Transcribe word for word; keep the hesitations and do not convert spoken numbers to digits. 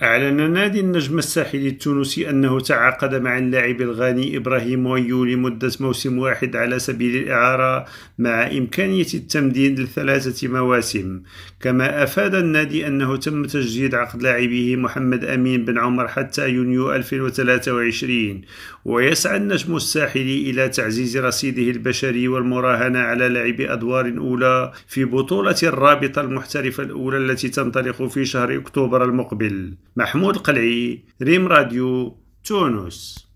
أعلن نادي النجم الساحلي التونسي أنه تعاقد مع اللاعب الغاني إبراهيم ويو لمدة موسم واحد على سبيل الإعارة مع إمكانية التمديد لثلاثة مواسم. كما أفاد النادي أنه تم تجديد عقد لاعبه محمد أمين بن عمر حتى يونيو ألفين وثلاثة وعشرين، ويسعى النجم الساحلي إلى تعزيز رصيده البشري والمراهنة على لعب أدوار أولى في بطولة الرابطة المحترفة الأولى التي تنطلق في شهر أكتوبر المقبل. محمود القلعي، ريم راديو، تونس.